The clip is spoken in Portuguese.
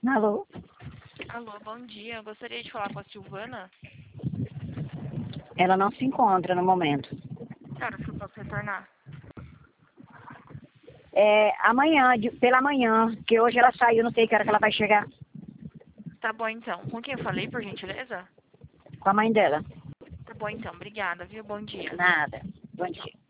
Alô? Alô, bom dia. Eu gostaria de falar com a Silvana. Ela não se encontra no momento. Que horas que eu posso retornar? Amanhã, pela manhã, que hoje ela saiu, não sei que hora que ela vai chegar. Tá bom, então. Com quem eu falei, por gentileza? Com a mãe dela. Tá bom, então. Obrigada, viu? Bom dia. Nada. Bom dia.